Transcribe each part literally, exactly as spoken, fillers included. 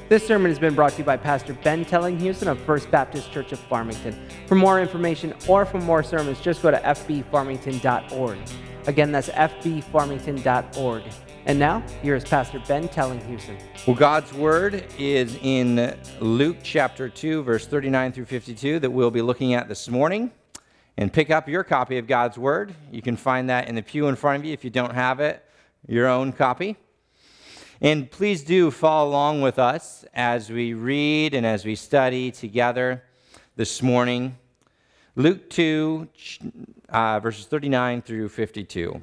This sermon has been brought to you by Pastor Ben Tellinghusen of First Baptist Church of Farmington. For more information or for more sermons, just go to f b farmington dot org. Again, that's f b farmington dot org. And now, here is Pastor Ben Tellinghusen. Well, God's Word is in Luke chapter two, verse thirty-nine through fifty-two that we'll be looking at this morning. And pick up your copy of God's Word. You can find that in the pew in front of you if you don't have it, your own copy. And please do follow along with us as we read and as we study together this morning. Luke two, uh, verses thirty-nine through fifty-two.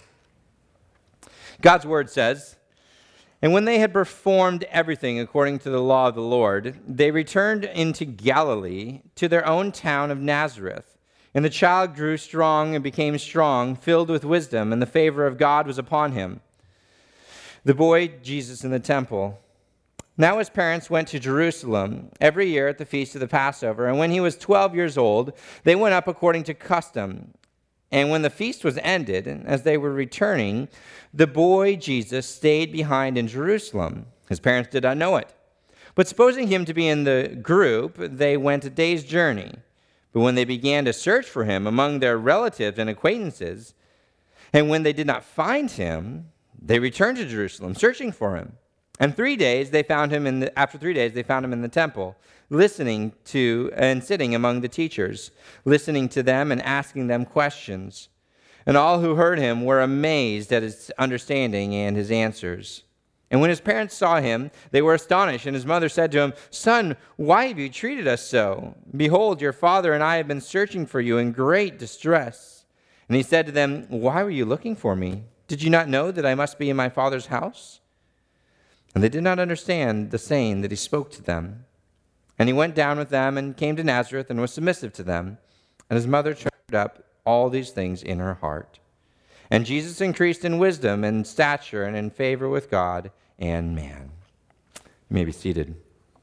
God's Word says, "And when they had performed everything according to the law of the Lord, they returned into Galilee to their own town of Nazareth. And the child grew strong and became strong, filled with wisdom, and the favor of God was upon him. The boy Jesus in the temple. Now his parents went to Jerusalem every year at the feast of the Passover, and when he was twelve years old, they went up according to custom. And when the feast was ended, and as they were returning, the boy Jesus stayed behind in Jerusalem. His parents did not know it. But supposing him to be in the group, they went a day's journey. But when they began to search for him among their relatives and acquaintances, and when they did not find him, they returned to Jerusalem, searching for him. And three days they found him in the, after three days they found him in the temple, listening to and sitting among the teachers, listening to them and asking them questions. And all who heard him were amazed at his understanding and his answers. And when his parents saw him, they were astonished. And his mother said to him, 'Son, why have you treated us so? Behold, your father and I have been searching for you in great distress.' And he said to them, 'Why were you looking for me? Did you not know that I must be in my Father's house?' And they did not understand the saying that he spoke to them. And he went down with them and came to Nazareth and was submissive to them. And his mother treasured up all these things in her heart. And Jesus increased in wisdom and stature and in favor with God and man." You may be seated.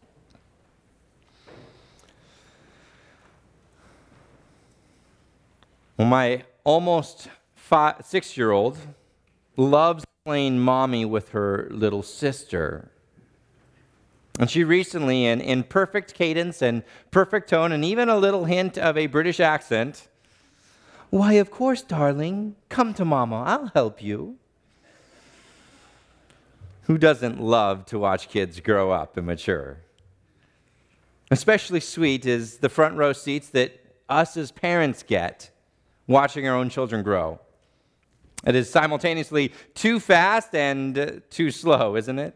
Well, my almost five, six-year-old loves playing mommy with her little sister. And she recently, in, in perfect cadence and perfect tone and even a little hint of a British accent, "Why, of course, darling. Come to Mama. I'll help you." Who doesn't love to watch kids grow up and mature? Especially sweet is the front row seats that us as parents get watching our own children grow. It is simultaneously too fast and uh, too slow, isn't it?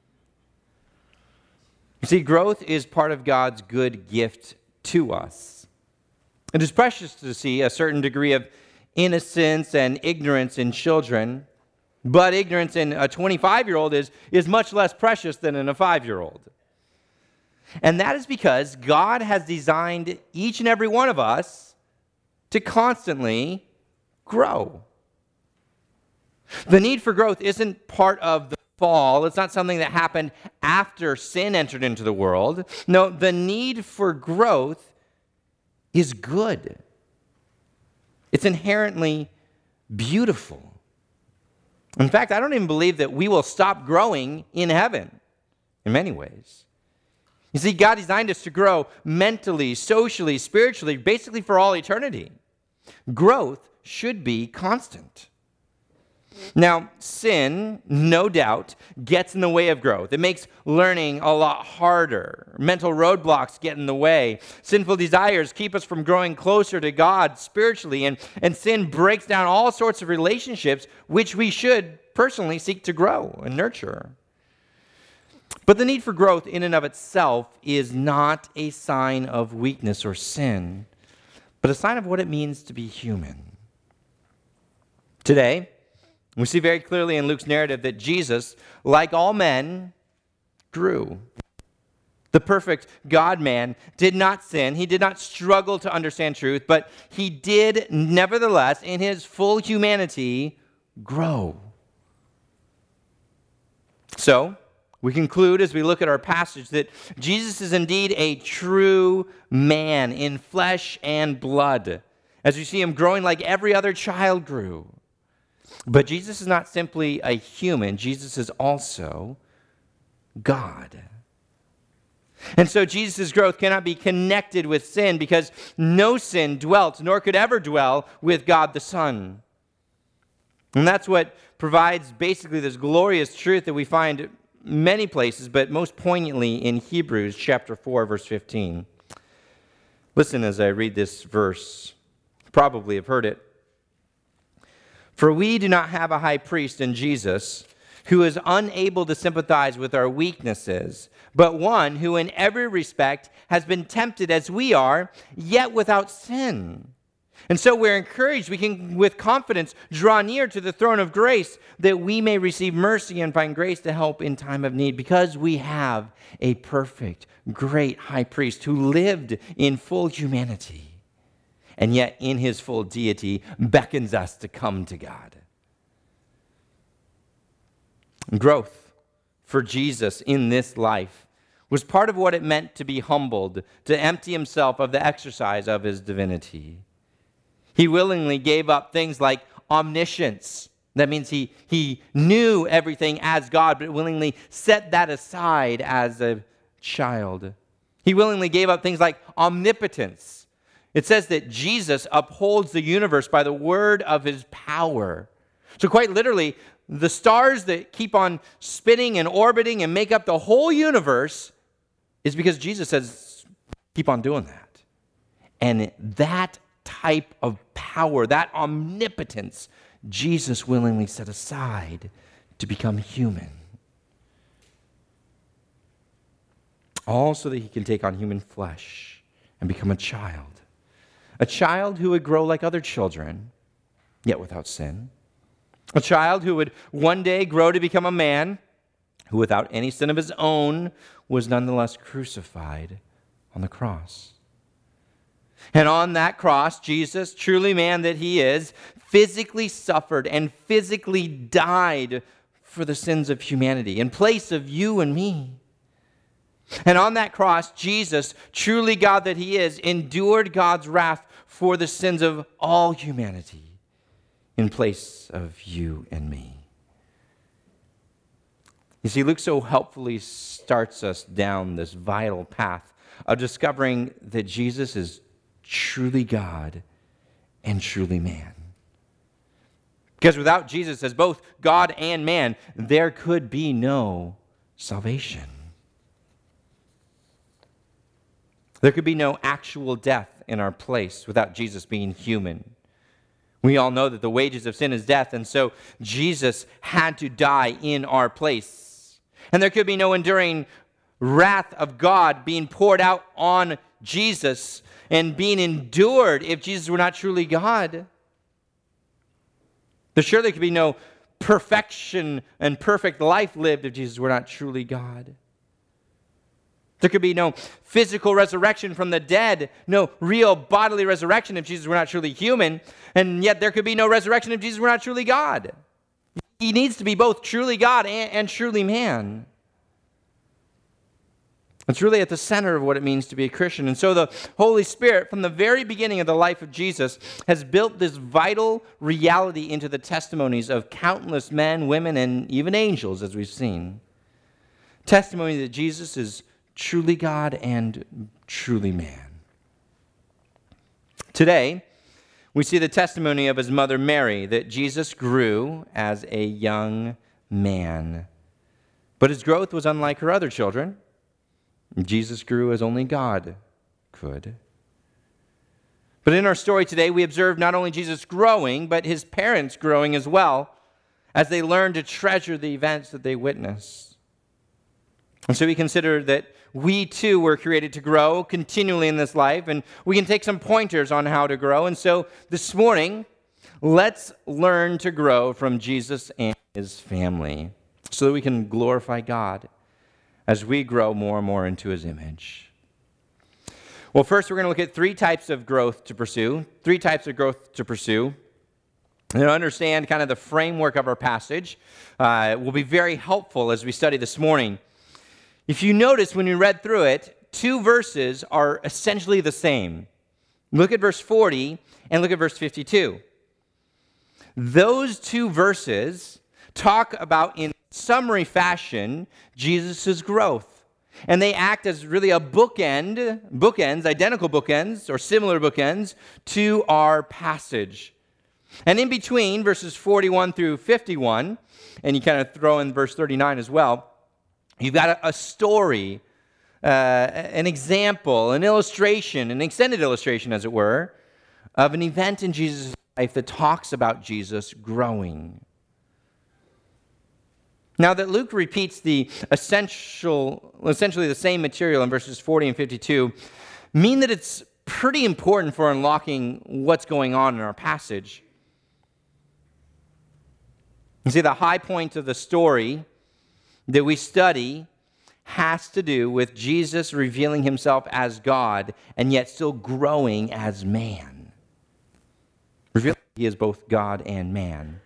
You see, growth is part of God's good gift to us. It is precious to see a certain degree of innocence and ignorance in children, but ignorance in a twenty-five-year-old is, is much less precious than in a five-year-old. And that is because God has designed each and every one of us to constantly grow. The need for growth isn't part of the fall. It's not something that happened after sin entered into the world. No, the need for growth is good. It's inherently beautiful. In fact, I don't even believe that we will stop growing in heaven in many ways. You see, God designed us to grow mentally, socially, spiritually, basically for all eternity. Growth should be constant. Now, sin, no doubt, gets in the way of growth. It makes learning a lot harder. Mental roadblocks get in the way. Sinful desires keep us from growing closer to God spiritually, and, and sin breaks down all sorts of relationships which we should personally seek to grow and nurture. But the need for growth in and of itself is not a sign of weakness or sin, but a sign of what it means to be human. Today, we see very clearly in Luke's narrative that Jesus, like all men, grew. The perfect God-man did not sin. He did not struggle to understand truth, but he did, nevertheless, in his full humanity, grow. So, we conclude as we look at our passage that Jesus is indeed a true man in flesh and blood, as we see him growing like every other child grew. But Jesus is not simply a human. Jesus is also God. And so Jesus' growth cannot be connected with sin because no sin dwelt, nor could ever dwell, with God the Son. And that's what provides basically this glorious truth that we find many places, but most poignantly in Hebrews chapter four, verse fifteen. Listen as I read this verse. You probably have heard it. For we do not have a high priest in Jesus who is unable to sympathize with our weaknesses, but one who in every respect has been tempted as we are, yet without sin. And so we're encouraged, we can with confidence draw near to the throne of grace that we may receive mercy and find grace to help in time of need, because we have a perfect, great high priest who lived in full humanity and yet in his full deity beckons us to come to God. Growth for Jesus in this life was part of what it meant to be humbled, to empty himself of the exercise of his divinity. He willingly gave up things like omniscience. That means he, he knew everything as God, but willingly set that aside as a child. He willingly gave up things like omnipotence. It says that Jesus upholds the universe by the word of his power. So quite literally, the stars that keep on spinning and orbiting and make up the whole universe is because Jesus says, keep on doing that. And that type of power, that omnipotence, Jesus willingly set aside to become human. All so that he can take on human flesh and become a child. A child who would grow like other children, yet without sin. A child who would one day grow to become a man who, without any sin of his own, was nonetheless crucified on the cross. And on that cross, Jesus, truly man that he is, physically suffered and physically died for the sins of humanity in place of you and me. And on that cross, Jesus, truly God that he is, endured God's wrath for the sins of all humanity in place of you and me. You see, Luke so helpfully starts us down this vital path of discovering that Jesus is truly God and truly man. Because without Jesus as both God and man, there could be no salvation. There could be no actual death in our place without Jesus being human. We all know that the wages of sin is death, and so Jesus had to die in our place. And there could be no enduring wrath of God being poured out on Jesus and being endured if Jesus were not truly God. There surely could be no perfection and perfect life lived if Jesus were not truly God. There could be no physical resurrection from the dead, no real bodily resurrection if Jesus were not truly human, and yet there could be no resurrection if Jesus were not truly God. He needs to be both truly God and, and truly man. It's really at the center of what it means to be a Christian. And so the Holy Spirit, from the very beginning of the life of Jesus, has built this vital reality into the testimonies of countless men, women, and even angels, as we've seen. Testimony that Jesus is truly God and truly man. Today, we see the testimony of his mother Mary, that Jesus grew as a young man. But his growth was unlike her other children. Jesus grew as only God could. But in our story today, we observe not only Jesus growing, but his parents growing as well, as they learned to treasure the events that they witnessed. And so we consider that we too were created to grow continually in this life, and we can take some pointers on how to grow. And so this morning, let's learn to grow from Jesus and his family so that we can glorify God as we grow more and more into his image. Well, first we're going to look at three types of growth to pursue, three types of growth to pursue. And to understand kind of the framework of our passage uh, will be very helpful as we study this morning. If you notice when you read through it, two verses are essentially the same. Look at verse forty and look at verse fifty-two. Those two verses talk about, in summary fashion, Jesus' growth. And they act as really a bookend, bookends, identical bookends, or similar bookends to our passage. And in between verses forty-one through fifty-one, and you kind of throw in verse thirty-nine as well, you've got a, a story, uh, an example, an illustration, an extended illustration, as it were, of an event in Jesus' life that talks about Jesus growing. Now that Luke repeats the essential, essentially the same material in verses forty and fifty-two, mean that it's pretty important for unlocking what's going on in our passage. You see, the high point of the story that we study has to do with Jesus revealing himself as God and yet still growing as man. Revealing he is both God and man.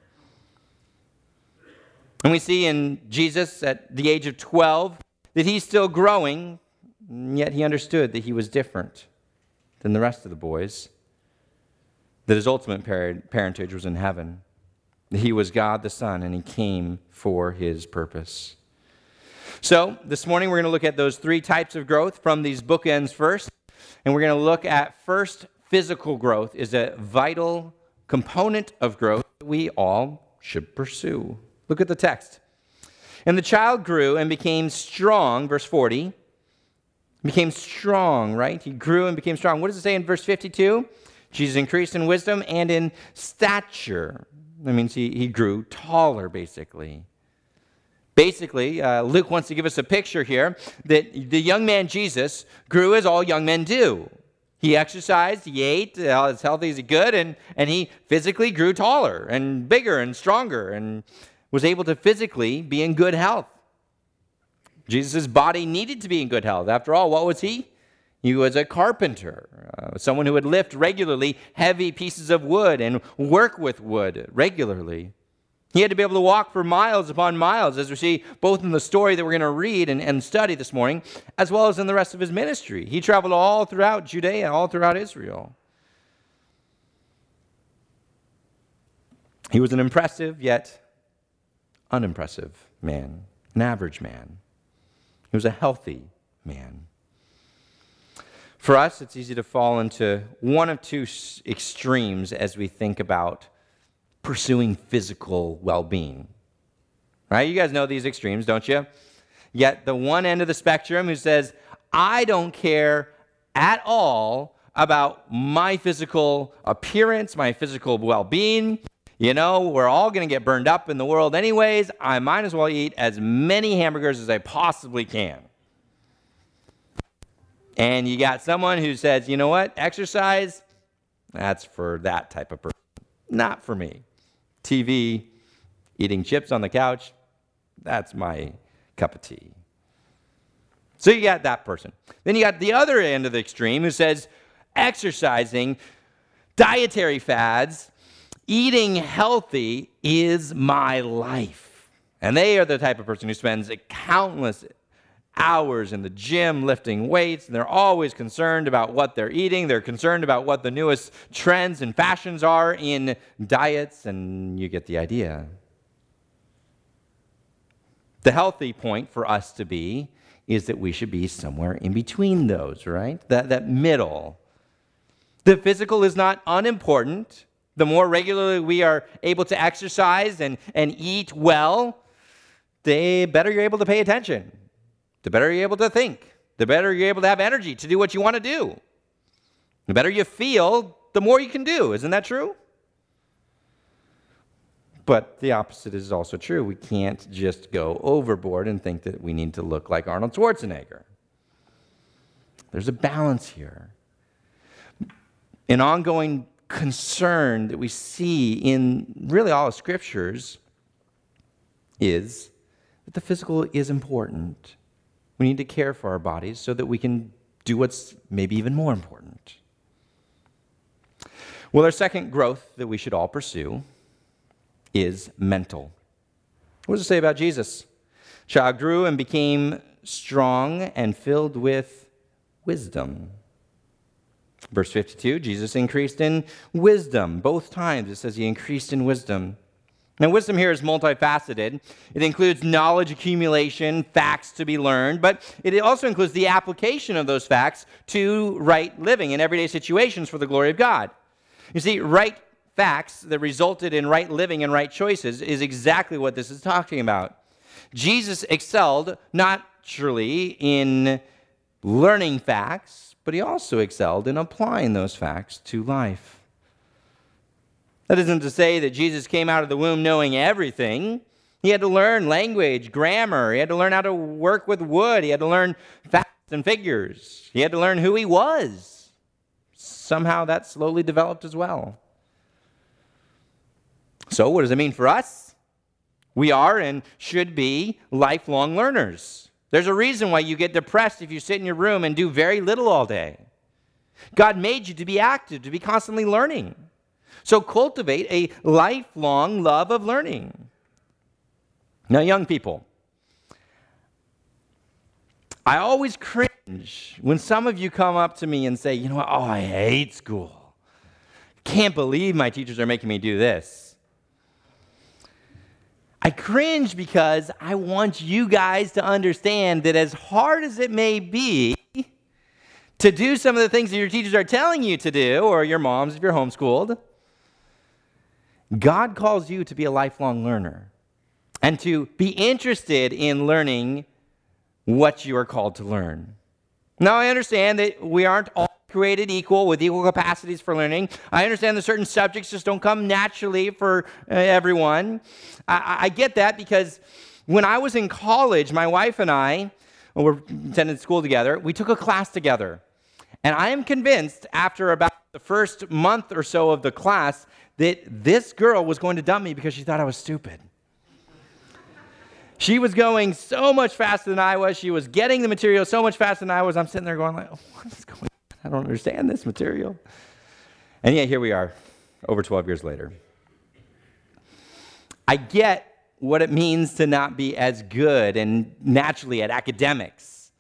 And we see in Jesus at the age of twelve that he's still growing, and yet he understood that he was different than the rest of the boys, that his ultimate parentage was in heaven, that he was God the Son, and he came for his purpose. So this morning we're going to look at those three types of growth from these bookends first, and we're going to look at first, physical growth is a vital component of growth that we all should pursue. Look at the text. And the child grew and became strong, verse forty. Became strong, right? He grew and became strong. What does it say in verse fifty-two? Jesus increased in wisdom and in stature. That means he, he grew taller, basically. Basically, uh, Luke wants to give us a picture here that the young man Jesus grew as all young men do. He exercised, he ate, as healthy as he could, and, and he physically grew taller and bigger and stronger and was able to physically be in good health. Jesus' body needed to be in good health. After all, what was he? He was a carpenter, uh, someone who would lift regularly heavy pieces of wood and work with wood regularly. He had to be able to walk for miles upon miles, as we see both in the story that we're going to read and, and study this morning, as well as in the rest of his ministry. He traveled all throughout Judea, all throughout Israel. He was an impressive yet unimpressive man, an average man. He was a healthy man. For us, it's easy to fall into one of two extremes as we think about pursuing physical well-being. Right? You guys know these extremes, don't you? Yet the one end of the spectrum who says, I don't care at all about my physical appearance, my physical well-being. You know, we're all going to get burned up in the world anyways. I might as well eat as many hamburgers as I possibly can. And you got someone who says, you know what, exercise, that's for that type of person, not for me. T V, eating chips on the couch, that's my cup of tea. So you got that person. Then you got the other end of the extreme who says exercising, dietary fads, eating healthy is my life. And they are the type of person who spends countless hours in the gym lifting weights, and they're always concerned about what they're eating. They're concerned about what the newest trends and fashions are in diets, and you get the idea. The healthy point for us to be is that we should be somewhere in between those, right? That, that middle. The physical is not unimportant. The more regularly we are able to exercise and, and eat well, the better you're able to pay attention. The better you're able to think. The better you're able to have energy to do what you want to do. The better you feel, the more you can do. Isn't that true? But the opposite is also true. We can't just go overboard and think that we need to look like Arnold Schwarzenegger. There's a balance here. An ongoing concern that we see in really all of Scriptures is that the physical is important. We need to care for our bodies so that we can do what's maybe even more important. Well, our second growth that we should all pursue is mental. What does it say about Jesus? Child grew and became strong and filled with wisdom. Verse fifty-two, Jesus increased in wisdom. Both times it says he increased in wisdom. Now, wisdom here is multifaceted. It includes knowledge accumulation, facts to be learned, but it also includes the application of those facts to right living in everyday situations for the glory of God. You see, right facts that resulted in right living and right choices is exactly what this is talking about. Jesus excelled not surely in learning facts, but he also excelled in applying those facts to life. That isn't to say that Jesus came out of the womb knowing everything. He had to learn language, grammar. He had to learn how to work with wood. He had to learn facts and figures. He had to learn who he was. Somehow that slowly developed as well. So what does it mean for us? We are and should be lifelong learners. There's a reason why you get depressed if you sit in your room and do very little all day. God made you to be active, to be constantly learning. So cultivate a lifelong love of learning. Now, young people, I always cringe when some of you come up to me and say, you know what, oh, I hate school. Can't believe my teachers are making me do this. I cringe because I want you guys to understand that as hard as it may be to do some of the things that your teachers are telling you to do, or your moms if you're homeschooled, God calls you to be a lifelong learner and to be interested in learning what you are called to learn. Now, I understand that we aren't all created equal with equal capacities for learning. I understand that certain subjects just don't come naturally for uh, everyone. I, I get that because when I was in college, my wife and I well, were attended school together. We took a class together. And I am convinced after about the first month or so of the class that this girl was going to dump me because she thought I was stupid. She was going so much faster than I was. She was getting the material so much faster than I was. I'm sitting there going like, oh, what is going on? I don't understand this material. And yet here we are, over twelve years later. I get what it means to not be as good and naturally at academics.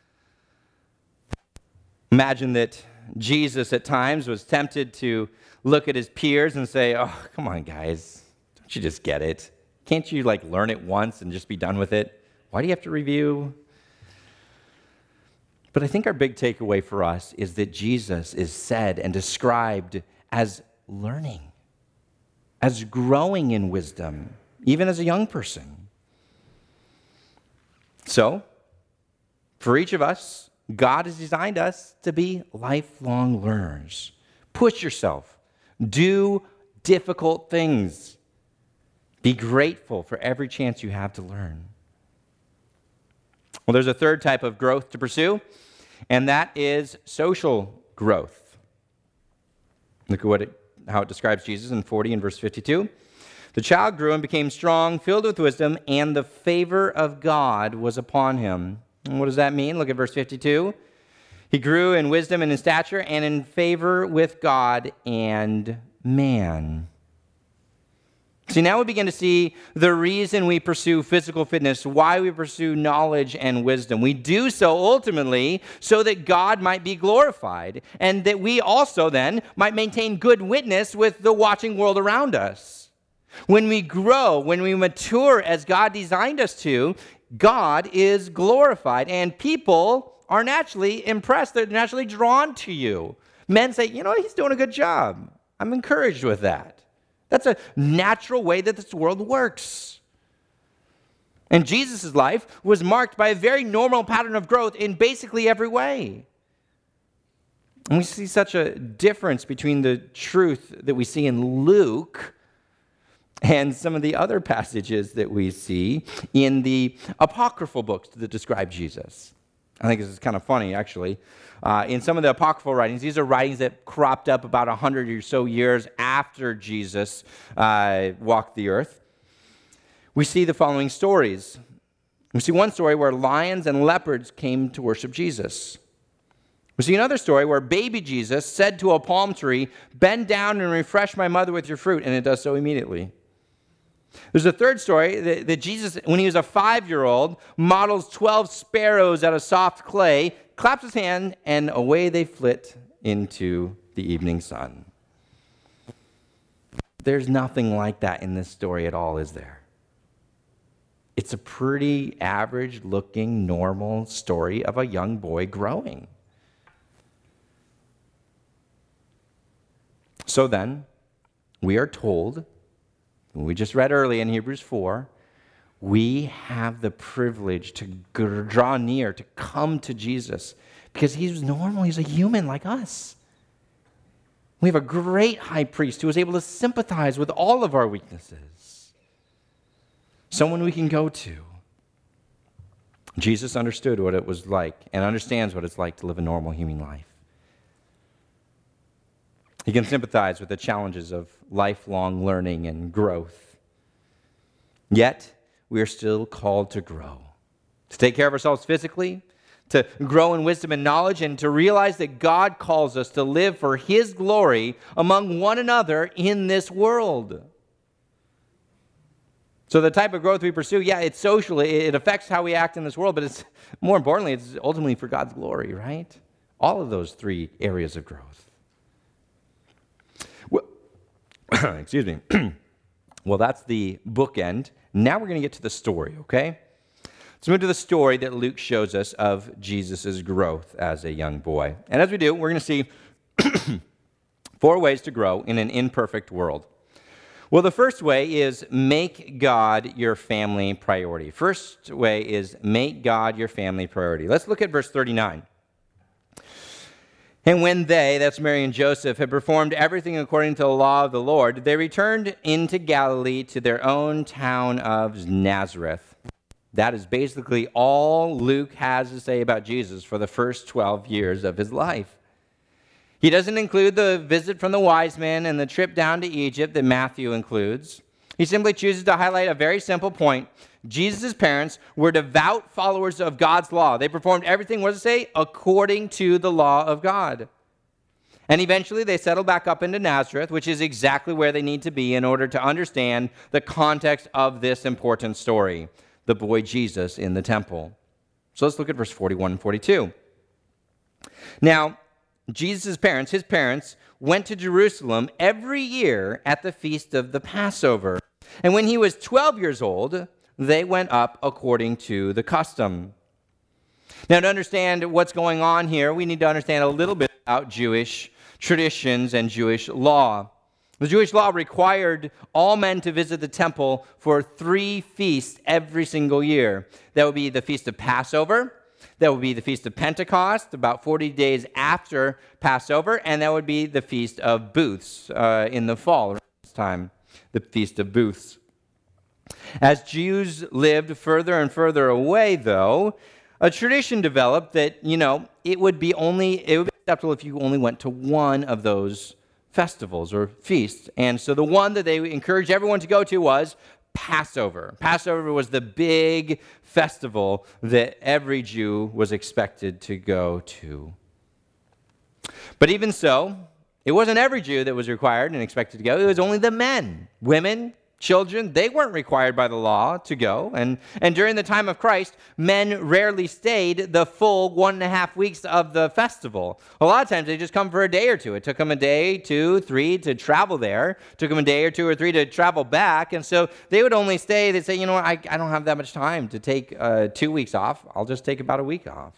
Imagine that Jesus at times was tempted to look at his peers and say, oh, come on, guys. Don't you just get it? Can't you, like, learn it once and just be done with it? Why do you have to review? But I think our big takeaway for us is that Jesus is said and described as learning, as growing in wisdom, even as a young person. So, for each of us, God has designed us to be lifelong learners. Push yourself. Do difficult things. Be grateful for every chance you have to learn. Well, there's a third type of growth to pursue, and that is social growth. Look at what it, how it describes Jesus in forty and verse fifty-two. The child grew and became strong, filled with wisdom, and the favor of God was upon him. And what does that mean? Look at verse fifty-two. He grew in wisdom and in stature and in favor with God and man. See, now we begin to see the reason we pursue physical fitness, why we pursue knowledge and wisdom. We do so ultimately so that God might be glorified and that we also then might maintain good witness with the watching world around us. When we grow, when we mature as God designed us to, God is glorified and people are naturally impressed. They're naturally drawn to you. Men say, you know, he's doing a good job. I'm encouraged with that. That's a natural way that this world works. And Jesus' life was marked by a very normal pattern of growth in basically every way. And we see such a difference between the truth that we see in Luke and some of the other passages that we see in the apocryphal books that describe Jesus. I think this is kind of funny, actually. Uh, in some of the apocryphal writings, these are writings that cropped up about one hundred or so years after Jesus uh, walked the earth. We see the following stories. We see one story where lions and leopards came to worship Jesus. We see another story where baby Jesus said to a palm tree, bend down and refresh my mother with your fruit, and it does so immediately. There's a third story that, that Jesus, when he was a five-year-old, models twelve sparrows out of soft clay, claps his hand, and away they flit into the evening sun. There's nothing like that in this story at all, is there? It's a pretty average-looking, normal story of a young boy growing. So then, we are told, we just read early in Hebrews four, we have the privilege to draw near, to come to Jesus, because he's normal, he's a human like us. We have a great high priest who is able to sympathize with all of our weaknesses. Someone we can go to. Jesus understood what it was like and understands what it's like to live a normal human life. He can sympathize with the challenges of lifelong learning and growth. Yet, we are still called to grow, to take care of ourselves physically, to grow in wisdom and knowledge, and to realize that God calls us to live for his glory among one another in this world. So the type of growth we pursue, yeah, it's social, it affects how we act in this world, but it's more importantly, it's ultimately for God's glory, right? All of those three areas of growth. Well, excuse me. Well, that's the bookend. Now we're going to get to the story, okay? Let's move to the story that Luke shows us of Jesus' growth as a young boy. And as we do, we're going to see four ways to grow in an imperfect world. Well, the first way is make God your family priority. First way is make God your family priority. Let's look at verse thirty-nine. And when they, that's Mary and Joseph, had performed everything according to the law of the Lord, they returned into Galilee to their own town of Nazareth. That is basically all Luke has to say about Jesus for the first twelve years of his life. He doesn't include the visit from the wise men and the trip down to Egypt that Matthew includes. He simply chooses to highlight a very simple point. Jesus' parents were devout followers of God's law. They performed everything, what does it say? According to the law of God. And eventually they settled back up into Nazareth, which is exactly where they need to be in order to understand the context of this important story, the boy Jesus in the temple. So let's look at verse forty-one and forty-two. Now, Jesus' parents, his parents, went to Jerusalem every year at the feast of the Passover. And when he was twelve years old, they went up according to the custom. Now, to understand what's going on here, we need to understand a little bit about Jewish traditions and Jewish law. The Jewish law required all men to visit the temple for three feasts every single year. That would be the Feast of Passover, that would be the Feast of Pentecost, about forty days after Passover, and that would be the Feast of Booths uh, in the fall, around this time, the Feast of Booths. As Jews lived further and further away, though, a tradition developed that, you know, it would be only, it would be acceptable if you only went to one of those festivals or feasts. And so the one that they encouraged everyone to go to was Passover. Passover was the big festival that every Jew was expected to go to. But even so, it wasn't every Jew that was required and expected to go. It was only the men. Women, children, they weren't required by the law to go. And, and during the time of Christ, men rarely stayed the full one and a half weeks of the festival. A lot of times they just come for a day or two. It took them a day, two, three to travel there. It took them a day or two or three to travel back. And so they would only stay, they'd say, you know what, I, I don't have that much time to take uh, two weeks off. I'll just take about a week off.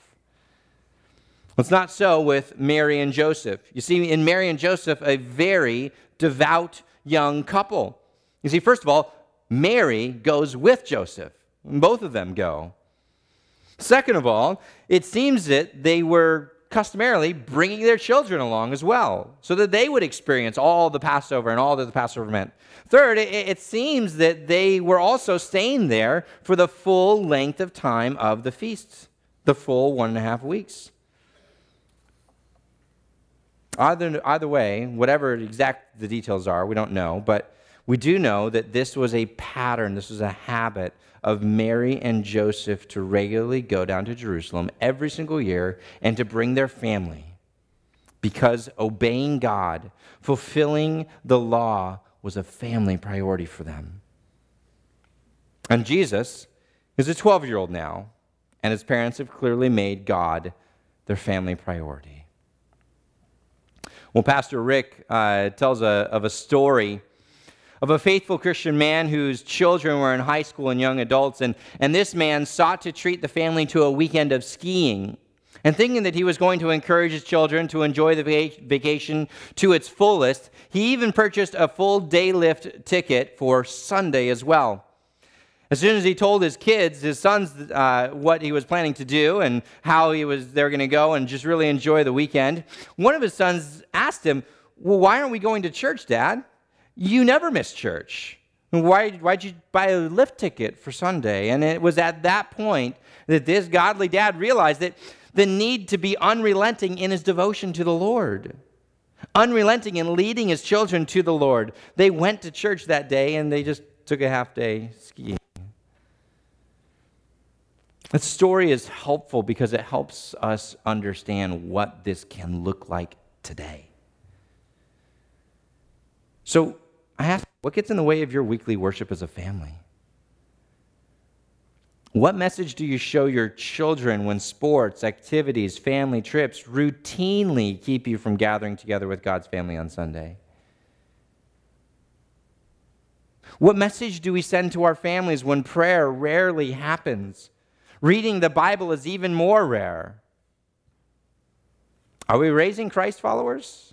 It's not so with Mary and Joseph. You see, in Mary and Joseph, a very devout young couple. You see, first of all, Mary goes with Joseph. Both of them go. Second of all, it seems that they were customarily bringing their children along as well, so that they would experience all the Passover and all that the Passover meant. Third, it, it seems that they were also staying there for the full length of time of the feasts, the full one and a half weeks. Either, either way, whatever exact the details are, we don't know, but we do know that this was a pattern, this was a habit of Mary and Joseph to regularly go down to Jerusalem every single year and to bring their family, because obeying God, fulfilling the law was a family priority for them. And Jesus is a twelve-year-old now, and his parents have clearly made God their family priority. Well, Pastor Rick uh, tells a, of a story of a faithful Christian man whose children were in high school and young adults, and, and this man sought to treat the family to a weekend of skiing. And thinking that he was going to encourage his children to enjoy the vacation to its fullest, he even purchased a full day lift ticket for Sunday as well. As soon as he told his kids, his sons, uh, what he was planning to do and how he was they're going to go and just really enjoy the weekend, one of his sons asked him, "Well, why aren't we going to church, Dad? You never miss church. Why, why'd you buy a lift ticket for Sunday?" And it was at that point that this godly dad realized that the need to be unrelenting in his devotion to the Lord, unrelenting in leading his children to the Lord. They went to church that day and they just took a half day skiing. That story is helpful because it helps us understand what this can look like today. So I ask, what gets in the way of your weekly worship as a family? What message do you show your children when sports, activities, family trips routinely keep you from gathering together with God's family on Sunday? What message do we send to our families when prayer rarely happens? Reading the Bible is even more rare. Are we raising Christ followers?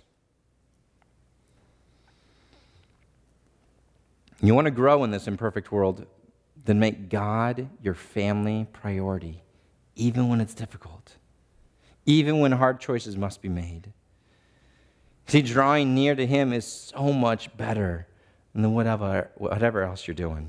You want to grow in this imperfect world? Then make God your family priority, even when it's difficult, even when hard choices must be made. See, drawing near to Him is so much better than whatever, whatever else you're doing.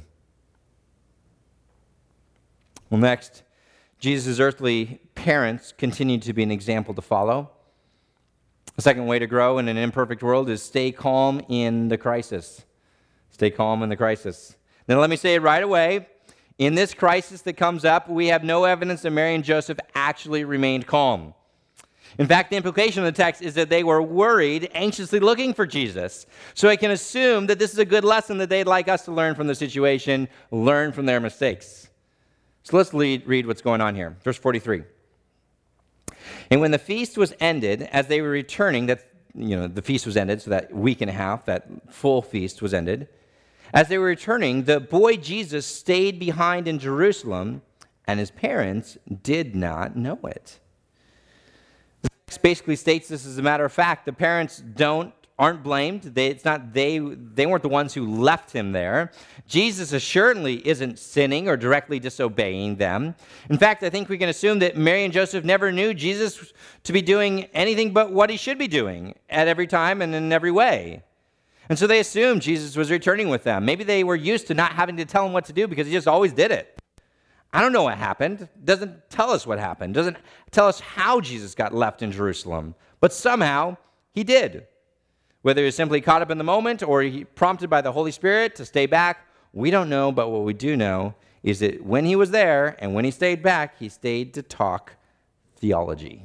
Well, next, Jesus' earthly parents continued to be an example to follow. The second way to grow in an imperfect world is stay calm in the crisis. Stay calm in the crisis. Now, let me say it right away. In this crisis that comes up, we have no evidence that Mary and Joseph actually remained calm. In fact, the implication of the text is that they were worried, anxiously looking for Jesus. So I can assume that this is a good lesson that they'd like us to learn from the situation, learn from their mistakes. So let's lead, read what's going on here. Verse forty-three. And when the feast was ended, as they were returning, that you know the feast was ended, so that week and a half, that full feast was ended. As they were returning, the boy Jesus stayed behind in Jerusalem, and his parents did not know it. The text basically states this as a matter of fact. The parents don't aren't blamed. They, it's not they they weren't the ones who left him there. Jesus assuredly isn't sinning or directly disobeying them. In fact, I think we can assume that Mary and Joseph never knew Jesus to be doing anything but what he should be doing at every time and in every way. And so they assumed Jesus was returning with them. Maybe they were used to not having to tell him what to do because he just always did it. I don't know what happened. It doesn't tell us what happened. It doesn't tell us how Jesus got left in Jerusalem. But somehow he did. Whether he was simply caught up in the moment or he prompted by the Holy Spirit to stay back, we don't know. But what we do know is that when he was there and when he stayed back, he stayed to talk theology.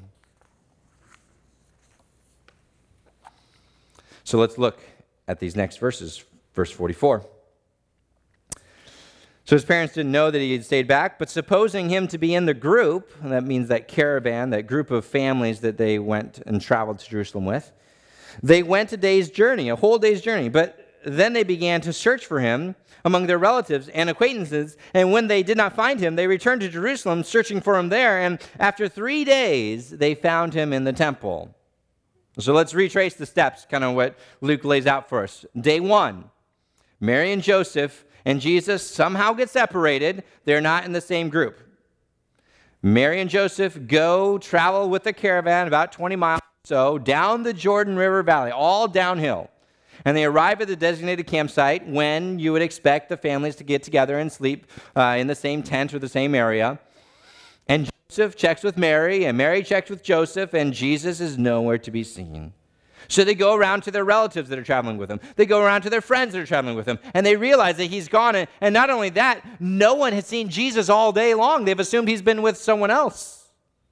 So let's look at these next verses, verse forty-four. So his parents didn't know that he had stayed back, but supposing him to be in the group, and that means that caravan, that group of families that they went and traveled to Jerusalem with, they went a day's journey, a whole day's journey, but then they began to search for him among their relatives and acquaintances, and when they did not find him, they returned to Jerusalem, searching for him there, and after three days, they found him in the temple. So let's retrace the steps, kind of what Luke lays out for us. Day one, Mary and Joseph and Jesus somehow get separated. They're not in the same group. Mary and Joseph go travel with the caravan about twenty miles or so down the Jordan River Valley, all downhill. And they arrive at the designated campsite when you would expect the families to get together and sleep uh, in the same tent or the same area. And Joseph checks with Mary, and Mary checks with Joseph, and Jesus is nowhere to be seen. So they go around to their relatives that are traveling with him. They go around to their friends that are traveling with him, and they realize that he's gone. And, and not only that, no one has seen Jesus all day long. They've assumed he's been with someone else.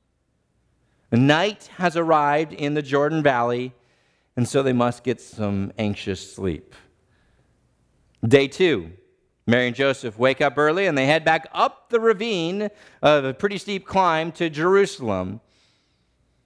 Night has arrived in the Jordan Valley, and so they must get some anxious sleep. Day two. Mary and Joseph wake up early, and they head back up the ravine of a pretty steep climb to Jerusalem.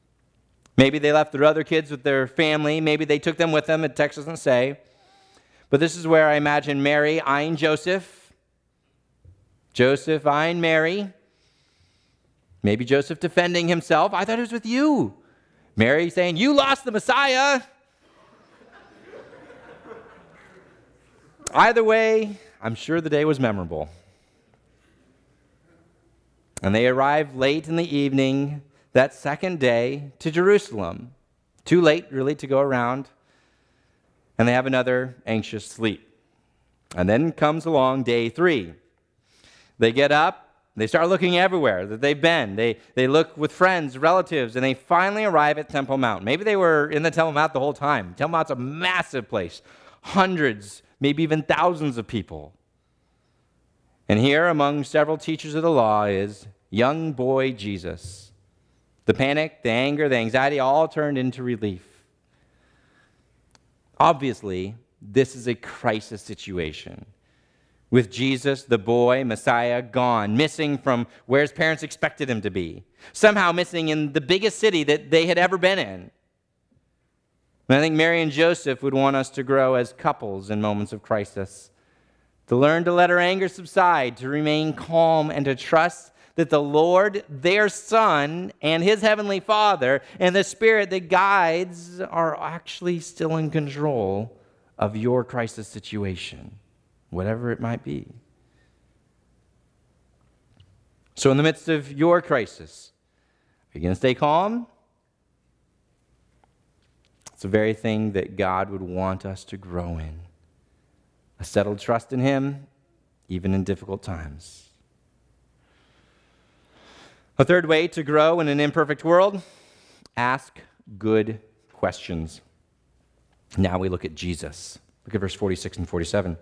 Maybe they left their other kids with their family. Maybe they took them with them. The text doesn't say. But this is where I imagine Mary eyeing Joseph, Joseph eyeing Mary, maybe Joseph defending himself. I thought it was with you. Mary saying, you lost the Messiah. Either way, I'm sure the day was memorable. And they arrived late in the evening that second day to Jerusalem. Too late, really, to go around. And they have another anxious sleep. And then comes along day three. They get up, they start looking everywhere that they've been. They, they look with friends, relatives, and they finally arrive at Temple Mount. Maybe they were in the Temple Mount the whole time. Temple Mount's a massive place. Hundreds, maybe even thousands of people. And here, among several teachers of the law, is young boy Jesus. The panic, the anger, the anxiety all turned into relief. Obviously, this is a crisis situation. With Jesus, the boy, Messiah, gone, missing from where his parents expected him to be, somehow missing in the biggest city that they had ever been in. And I think Mary and Joseph would want us to grow as couples in moments of crisis, to learn to let our anger subside, to remain calm, and to trust that the Lord, their Son, and his heavenly Father, and the Spirit that guides are actually still in control of your crisis situation, whatever it might be. So in the midst of your crisis, are you going to stay calm? It's the very thing that God would want us to grow in. A settled trust in him, even in difficult times. A third way to grow in an imperfect world, ask good questions. Now we look at Jesus. Look at verse forty-six and forty-seven.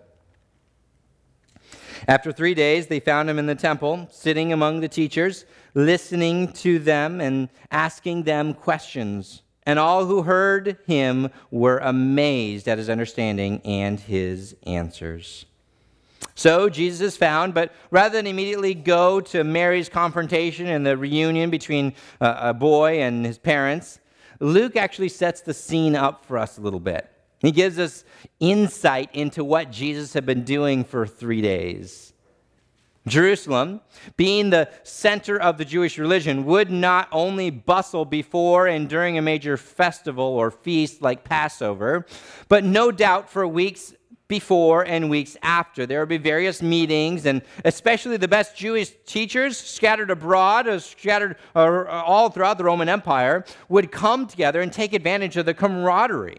After three days, they found him in the temple, sitting among the teachers, listening to them and asking them questions. And all who heard him were amazed at his understanding and his answers. So Jesus is found, but rather than immediately go to Mary's confrontation and the reunion between a boy and his parents, Luke actually sets the scene up for us a little bit. He gives us insight into what Jesus had been doing for three days. Jerusalem, being the center of the Jewish religion, would not only bustle before and during a major festival or feast like Passover, but no doubt for weeks before and weeks after. There would be various meetings, and especially the best Jewish teachers scattered abroad, or scattered or all throughout the Roman Empire, would come together and take advantage of the camaraderie.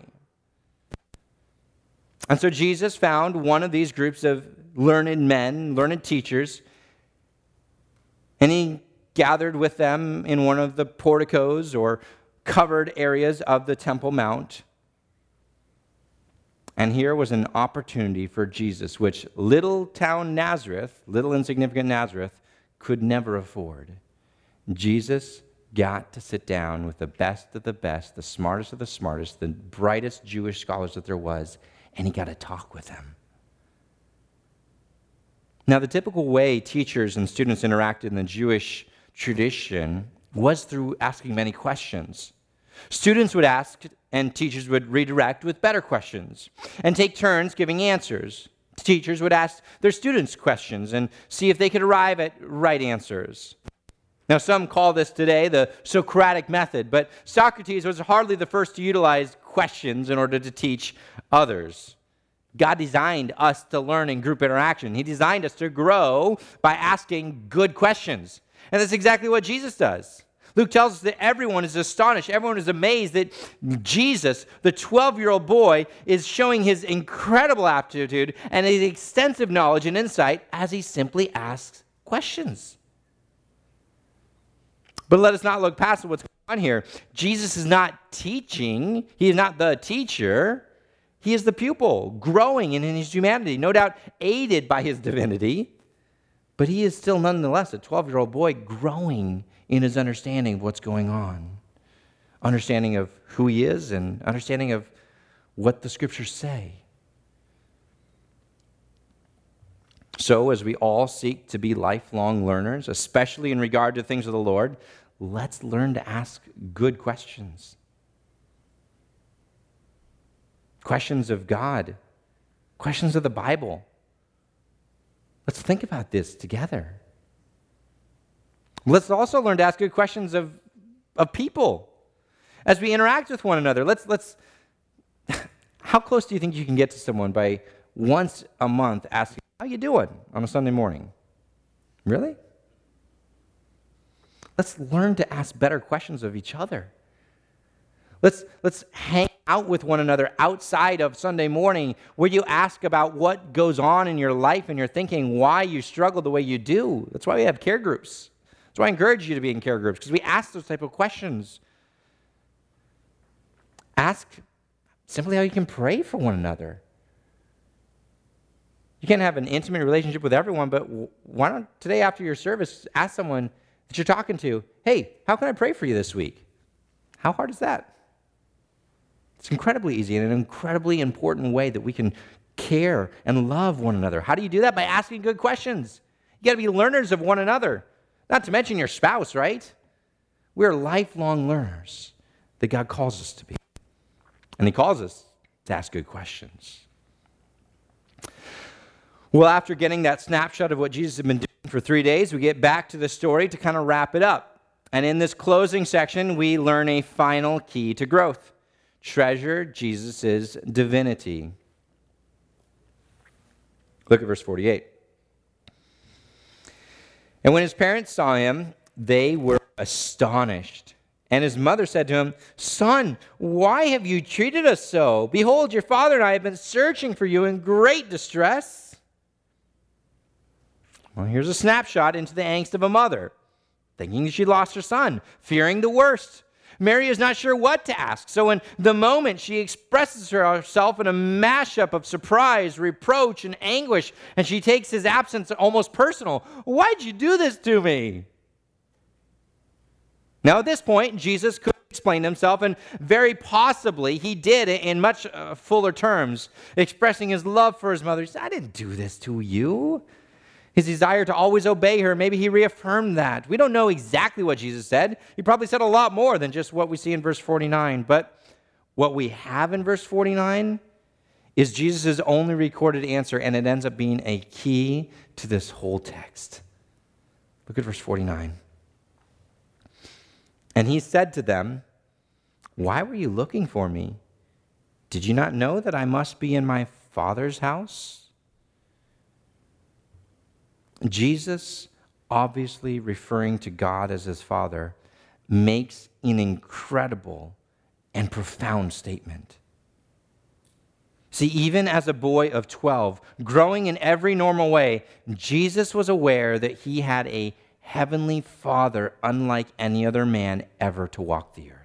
And so Jesus found one of these groups of learned men, learned teachers, and he gathered with them in one of the porticos or covered areas of the Temple Mount. And here was an opportunity for Jesus, which little town Nazareth, little insignificant Nazareth, could never afford. Jesus got to sit down with the best of the best, the smartest of the smartest, the brightest Jewish scholars that there was, and he got to talk with them. Now, the typical way teachers and students interacted in the Jewish tradition was through asking many questions. Students would ask, and teachers would redirect with better questions, and take turns giving answers. Teachers would ask their students questions and see if they could arrive at right answers. Now, some call this today the Socratic method, but Socrates was hardly the first to utilize questions in order to teach others. God designed us to learn in group interaction. He designed us to grow by asking good questions. And that's exactly what Jesus does. Luke tells us that everyone is astonished, everyone is amazed that Jesus, the twelve-year-old boy, is showing his incredible aptitude and his extensive knowledge and insight as he simply asks questions. But let us not look past what's going on here. Jesus is not teaching. He is not the teacher. He is the pupil, growing in his humanity, no doubt aided by his divinity. But he is still nonetheless a twelve-year-old boy growing in his understanding of what's going on, understanding of who he is and understanding of what the scriptures say. So as we all seek to be lifelong learners, especially in regard to things of the Lord, let's learn to ask good questions. Questions of God, questions of the Bible. Let's think about this together. Let's also learn to ask good questions of, of people as we interact with one another. Let's, let's, how close do you think you can get to someone by once a month asking, how you doing on a Sunday morning? Really? Let's learn to ask better questions of each other. Let's, let's hang out with one another outside of Sunday morning where you ask about what goes on in your life and you're thinking why you struggle the way you do. That's why we have care groups. That's why I encourage you to be in care groups, because we ask those type of questions. Ask simply how you can pray for one another. You can't have an intimate relationship with everyone, but why don't today after your service ask someone that you're talking to, hey, how can I pray for you this week? How hard is that? It's incredibly easy and an incredibly important way that we can care and love one another. How do you do that? By asking good questions. You got to be learners of one another. Not to mention your spouse, right? We're lifelong learners that God calls us to be. And he calls us to ask good questions. Well, after getting that snapshot of what Jesus had been doing for three days, we get back to the story to kind of wrap it up. And in this closing section, we learn a final key to growth. Treasure Jesus' divinity. Look at verse forty-eight. And when his parents saw him, they were astonished. And his mother said to him, Son, why have you treated us so? Behold, your father and I have been searching for you in great distress. Well, here's a snapshot into the angst of a mother, thinking she lost her son, fearing the worst. Mary is not sure what to ask. So in the moment, she expresses herself in a mashup of surprise, reproach, and anguish, and she takes his absence almost personal. Why'd you do this to me? Now, at this point, Jesus could explain himself, and very possibly he did in much uh, fuller terms, expressing his love for his mother. He said, I didn't do this to you. His desire to always obey her, maybe he reaffirmed that. We don't know exactly what Jesus said. He probably said a lot more than just what we see in verse forty-nine. But what we have in verse forty-nine is Jesus' only recorded answer, and it ends up being a key to this whole text. Look at verse forty-nine. And he said to them, Why were you looking for me? Did you not know that I must be in my Father's house? Jesus, obviously referring to God as his Father, makes an incredible and profound statement. See, even as a boy of twelve, growing in every normal way, Jesus was aware that he had a heavenly Father unlike any other man ever to walk the earth.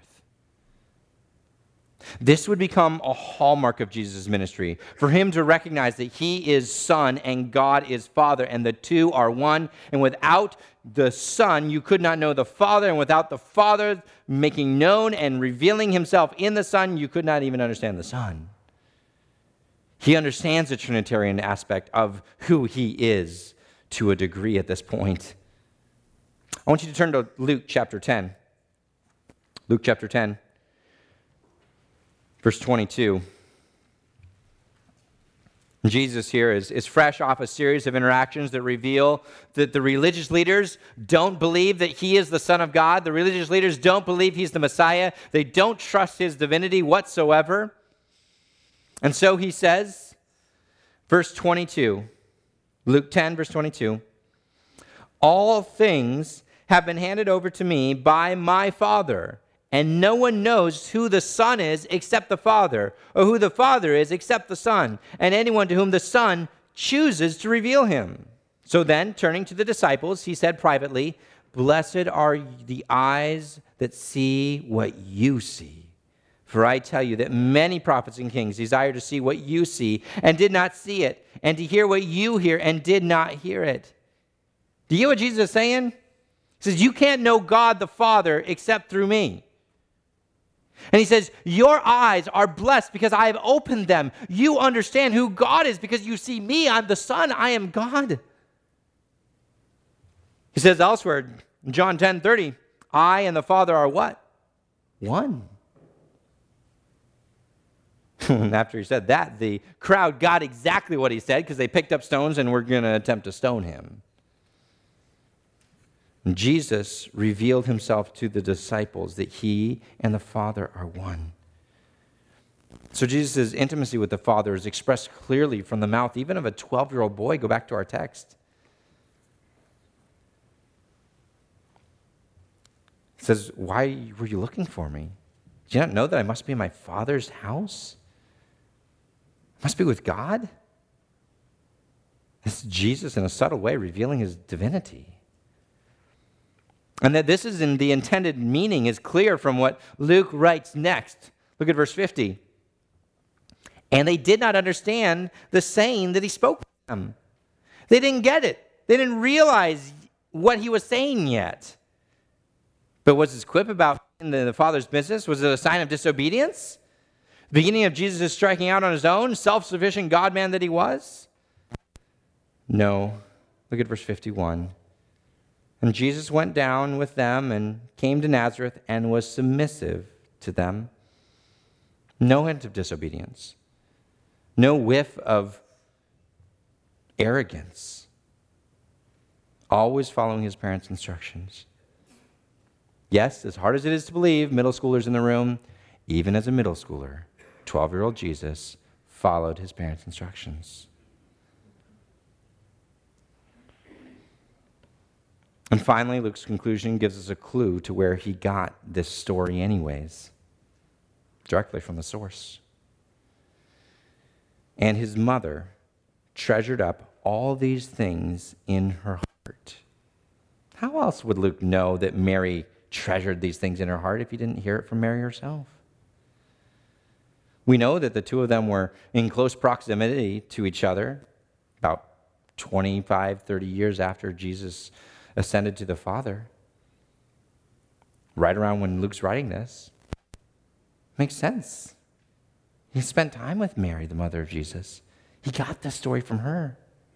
This would become a hallmark of Jesus' ministry, for him to recognize that he is Son and God is Father, and the two are one. And without the Son, you could not know the Father, and without the Father making known and revealing himself in the Son, you could not even understand the Son. He understands the Trinitarian aspect of who he is to a degree at this point. I want you to turn to Luke chapter ten. Luke chapter ten. Verse twenty-two. Jesus here is, is fresh off a series of interactions that reveal that the religious leaders don't believe that he is the Son of God. The religious leaders don't believe he's the Messiah. They don't trust his divinity whatsoever. And so he says, verse twenty-two, Luke ten, verse twenty-two, all things have been handed over to me by my Father. And no one knows who the Son is except the Father, or who the Father is except the Son, and anyone to whom the Son chooses to reveal him. So then, turning to the disciples, he said privately, Blessed are the eyes that see what you see. For I tell you that many prophets and kings desire to see what you see and did not see it, and to hear what you hear and did not hear it. Do you hear what Jesus is saying? He says, you can't know God the Father except through me. And he says, your eyes are blessed because I have opened them. You understand who God is because you see me. I'm the Son. I am God. He says elsewhere, in John ten thirty, I and the Father are what? One. And after he said that, the crowd got exactly what he said because they picked up stones and were going to attempt to stone him. And Jesus revealed himself to the disciples that he and the Father are one. So Jesus' intimacy with the Father is expressed clearly from the mouth even of a twelve-year-old boy. Go back to our text. It says, "Why were you looking for me? Do you not know that I must be in my Father's house? I must be with God?" This is Jesus in a subtle way revealing his divinity. And that this is in the intended meaning is clear from what Luke writes next. Look at verse fifty. "And they did not understand the saying that he spoke to them." They didn't get it. They didn't realize what he was saying yet. But was his quip about the, the Father's business, was it a sign of disobedience? The beginning of Jesus' striking out on his own, self-sufficient God-man that he was? No. Look at verse fifty-one. "And Jesus went down with them and came to Nazareth and was submissive to them." No hint of disobedience. No whiff of arrogance. Always following his parents' instructions. Yes, as hard as it is to believe, middle schoolers in the room, even as a middle schooler, twelve-year-old Jesus followed his parents' instructions. And finally, Luke's conclusion gives us a clue to where he got this story anyways, directly from the source. "And his mother treasured up all these things in her heart." How else would Luke know that Mary treasured these things in her heart if he didn't hear it from Mary herself? We know that the two of them were in close proximity to each other about twenty-five, thirty years after Jesus ascended to the Father. Right around when Luke's writing this. Makes sense. He spent time with Mary, the mother of Jesus. He got this story from her.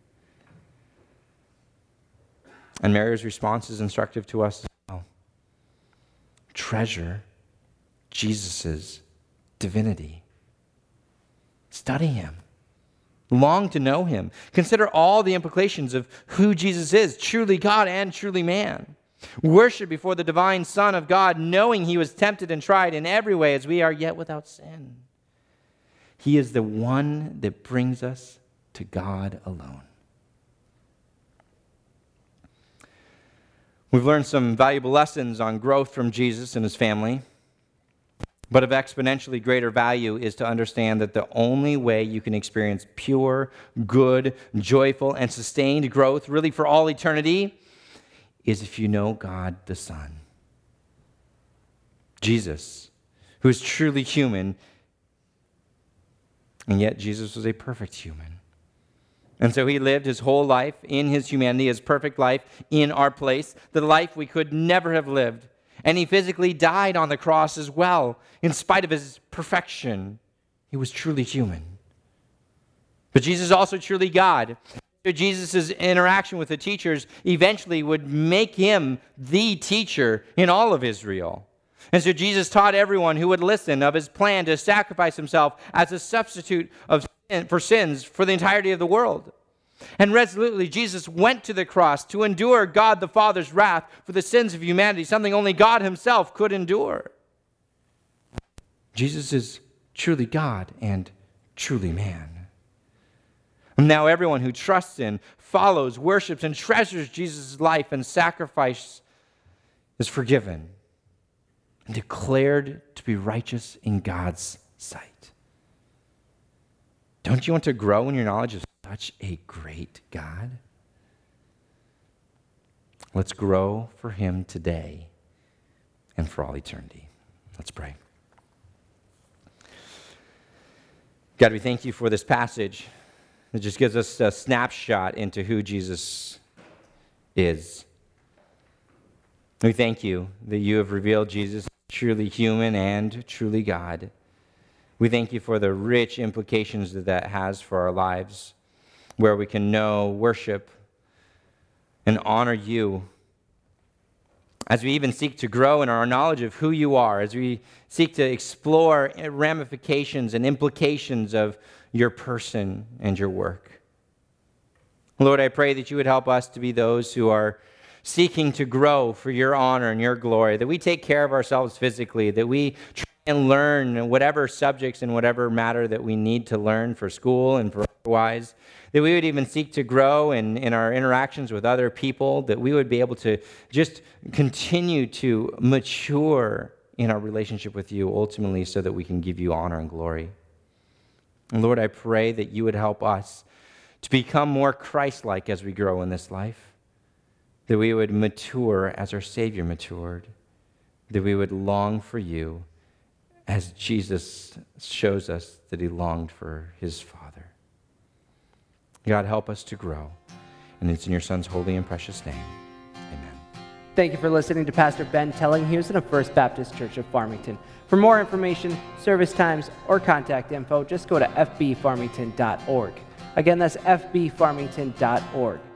And Mary's response is instructive to us as well. Treasure Jesus' divinity. Study him. Long to know him. Consider all the implications of who Jesus is, truly God and truly man. Worship before the divine Son of God, knowing he was tempted and tried in every way as we are, yet without sin. He is the one that brings us to God alone. We've learned some valuable lessons on growth from Jesus and his family. But of exponentially greater value is to understand that the only way you can experience pure, good, joyful, and sustained growth, really for all eternity, is if you know God the Son. Jesus, who is truly human, and yet Jesus was a perfect human. And so he lived his whole life in his humanity, his perfect life in our place, the life we could never have lived. And he physically died on the cross as well, in spite of his perfection. He was truly human. But Jesus is also truly God. Jesus' interaction with the teachers eventually would make him the teacher in all of Israel. And so Jesus taught everyone who would listen of his plan to sacrifice himself as a substitute of sin, for sins for the entirety of the world. And resolutely, Jesus went to the cross to endure God the Father's wrath for the sins of humanity, something only God himself could endure. Jesus is truly God and truly man. And now everyone who trusts in, follows, worships, and treasures Jesus' life and sacrifice is forgiven and declared to be righteous in God's sight. Don't you want to grow in your knowledge of such a great God? Let's grow for him today and for all eternity. Let's pray. God, we thank you for this passage. It just gives us a snapshot into who Jesus is. We thank you that you have revealed Jesus truly human and truly God. We thank you for the rich implications that that has for our lives, where we can know, worship, and honor you as we even seek to grow in our knowledge of who you are, as we seek to explore ramifications and implications of your person and your work. Lord, I pray that you would help us to be those who are seeking to grow for your honor and your glory, that we take care of ourselves physically, that we try and learn whatever subjects and whatever matter that we need to learn for school and for otherwise, that we would even seek to grow in, in our interactions with other people, that we would be able to just continue to mature in our relationship with you ultimately so that we can give you honor and glory. And Lord, I pray that you would help us to become more Christ-like as we grow in this life, that we would mature as our Savior matured, that we would long for you as Jesus shows us that he longed for his Father. God, help us to grow. And it's in your Son's holy and precious name. Amen. Thank you for listening to Pastor Ben Tellinghausen of First Baptist Church of Farmington. For more information, service times, or contact info, just go to f b farmington dot org. Again, that's f b farmington dot org.